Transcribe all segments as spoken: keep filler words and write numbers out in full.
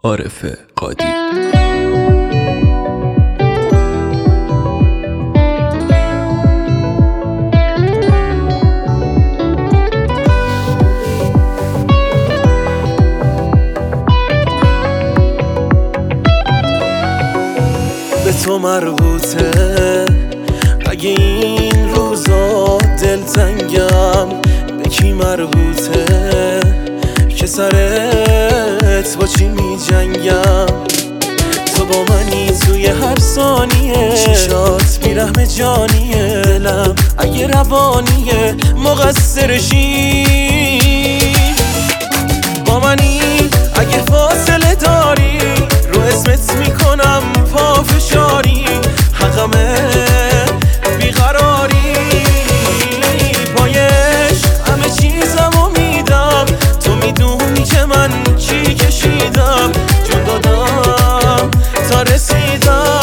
عارف قادی. به تو مربوطه اگه این روزا دلتنگم، به کی مربوطه که سرت با چی می جنگم؟ تو با منی توی هر ثانیه، چشات بیرحم جانیه، دلم اگه روانیه مقصرشی. با منی اگه فاصله داری، رو اسمت میکنم پافشاری، حقمه بیقراری. پایش همه چیزمو میدم، تو میدونی که من چی کشیدم، جون دادم تا رسیدم.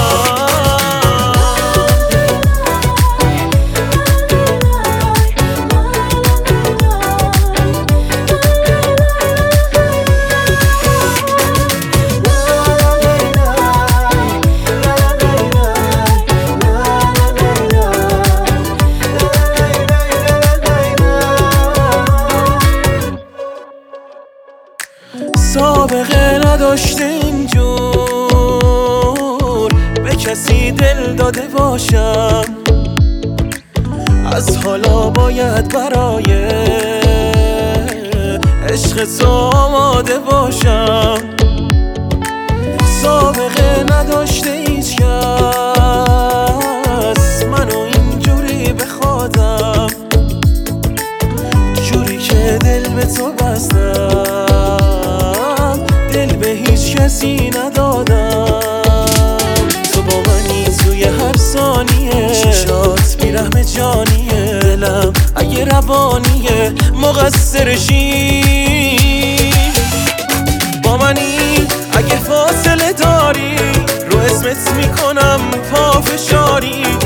سابقه نداشته اینجور به کسی دل داده باشم، از حالا باید برای عشق تو آماده باشم. سابقه نداشته هیچ کس منو اینجوری بخوادم، جوری که دل به تو بستم، دل به هیچ کسی ندادم. تو با منی توی هر ثانیه، چشات بیرحم جانیه، دلم اگه روانیه مقصرشی. با منی اگه فاصله داری، رو اسمت میکنم پافشاری،